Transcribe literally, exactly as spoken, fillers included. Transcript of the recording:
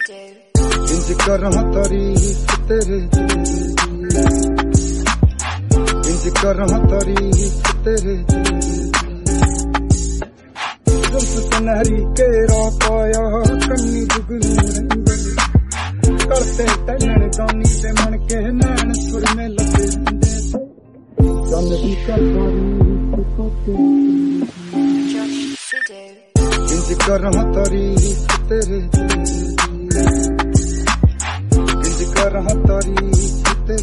इंज करा तारीफ तेरे इंज करा तारीफ तेरे सुनहरी केरा पाया कन्नी जुगनू रंगे करते टलन जानी ते मन के नैन सुर में लगे चंद दी इंज करा तारीफ तेरे इंज करा तारीफ